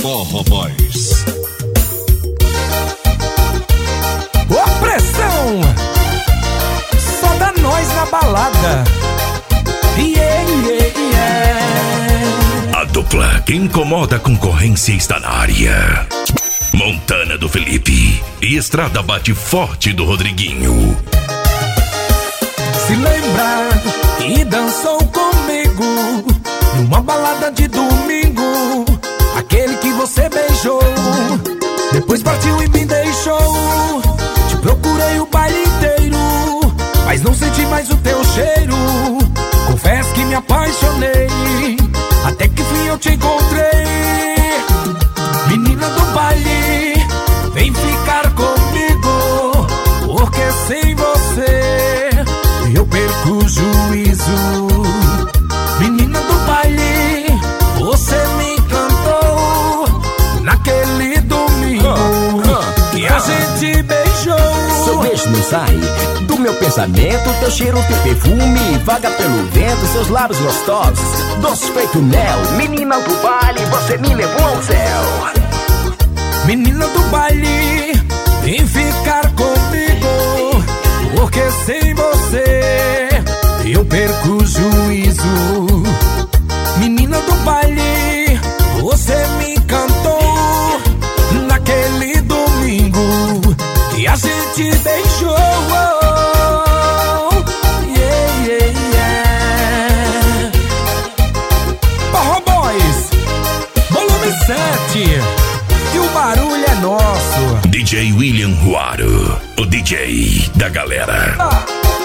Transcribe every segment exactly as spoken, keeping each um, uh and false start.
Forró Boys. Ô pressão! Só dá nós na balada. Yeah, yeah, yeah. A dupla que incomoda a concorrência está na área. Montana do Felipe e Estrada Bate Forte do Rodriguinho. Se lembra que dançou comigo numa balada de domingo, aquele que você beijou, depois partiu e me deixou. Te procurei o baile inteiro, mas não senti mais o teu cheiro. Confesso que me apaixonei, até que fim eu te encontrei. Menina do baile, vem ficar comigo, porque sem você eu perco o juízo. Menina do baile, você me encantou naquele domingo uh, uh, que a uh. gente beijou. Seu beijo não sai do meu pensamento, teu cheiro, teu perfume vaga pelo vento, seus lábios gostosos, doce feito mel. Menina do baile, você me levou ao céu. Menina do baile, vem ficar comigo, porque sem você eu perco o juízo. Menina do baile, você me encantou naquele domingo que a gente beijou. Yeah, yeah, yeah. Forró Boys, volume sete. E o barulho é nosso. D J William Ruaro, o D J da galera. Ah.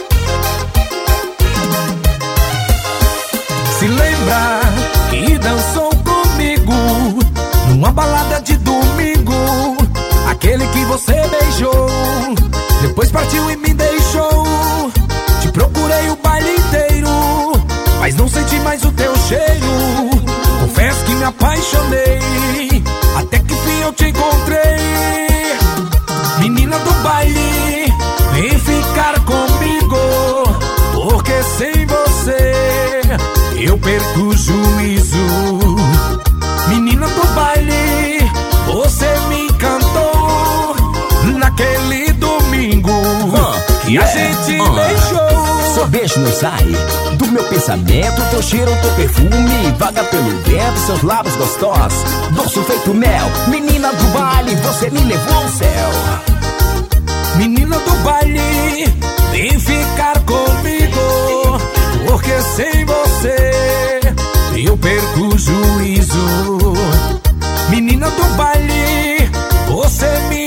Se lembra que dançou comigo numa balada de domingo, aquele que você beijou, depois partiu e me deixou. Te procurei o baile inteiro, mas não senti mais o teu cheiro. Confesso que me apaixonei, até que fim eu te encontrei. Menina do baile, vem ficar comigo, porque sem você eu perco o juízo. Menina do baile, você me encantou naquele domingo uh, que yeah. a gente uh. beijou. Seu beijo não sai do meu pensamento, teu cheiro, teu perfume vaga pelo vento, seus lábios gostosos, doce feito mel. Menina do baile, você me levou ao céu. Menina do baile, vem ficar comigo, porque sem você eu perco o juízo. Menina do baile, você me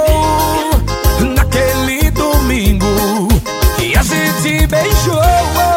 encantou naquele domingo que a gente beijou.